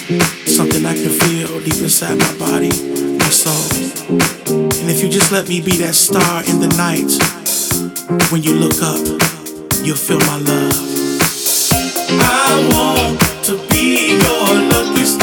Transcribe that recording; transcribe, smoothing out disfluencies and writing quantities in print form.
something I can feel deep inside my body, my soul. And if you just let me be that star in the night, when you look up, you'll feel my love. I want to be your lucky star.